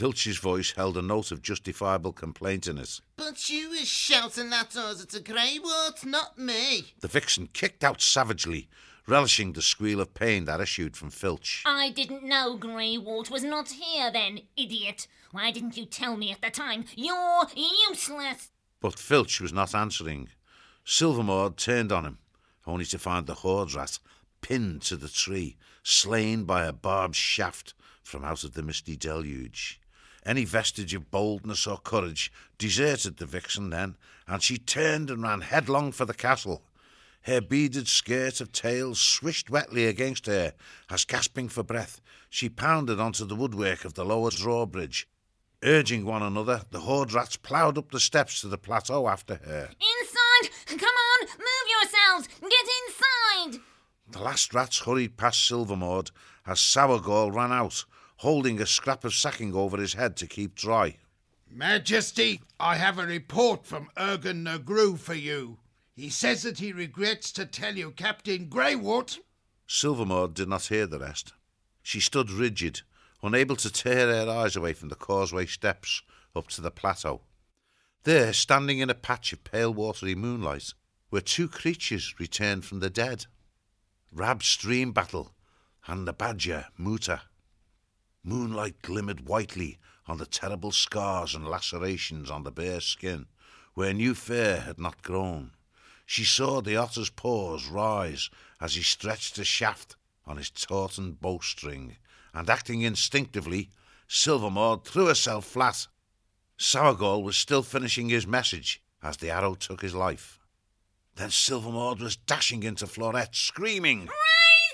Filch's voice held a note of justifiable complaint in it. But you was shouting that order to Greywort, not me. The vixen kicked out savagely, relishing the squeal of pain that issued from Filch. I didn't know Greywort was not here then, idiot. Why didn't you tell me at the time? You're useless. But Filch was not answering. Silvermord turned on him, only to find the hoard rat pinned to the tree, slain by a barbed shaft from out of the misty deluge. Any vestige of boldness or courage deserted the vixen then, and she turned and ran headlong for the castle. Her beaded skirt of tails swished wetly against her as, gasping for breath, she pounded onto the woodwork of the lower drawbridge. Urging one another, the hoard rats ploughed up the steps to the plateau after her. Inside! Come on! Move yourselves! Get inside! The last rats hurried past Silvermord as Sourgall ran out, holding a scrap of sacking over his head to keep dry. Majesty, I have a report from Ergen Negru for you. He says that he regrets to tell you Captain Greywort... Silvermord did not hear the rest. She stood rigid, unable to tear her eyes away from the causeway steps up to the plateau. There, standing in a patch of pale watery moonlight, were two creatures returned from the dead. Rab Streambattle and the badger Muta. Moonlight glimmered whitely on the terrible scars and lacerations on the bare skin, where new fur had not grown. She saw the otter's paws rise as he stretched a shaft on his tautened bowstring, and acting instinctively, Silvermord threw herself flat. Sourgall was still finishing his message as the arrow took his life. Then Silvermord was dashing into Florette, screaming, Raise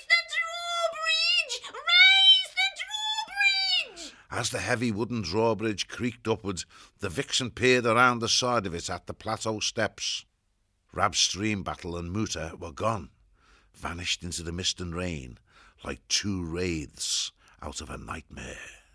the drawbridge! Raise the drawbridge! As the heavy wooden drawbridge creaked upward, the vixen peered around the side of it at the plateau steps. Rab Streambattle and Muta were gone, vanished into the mist and rain like two wraiths out of a nightmare.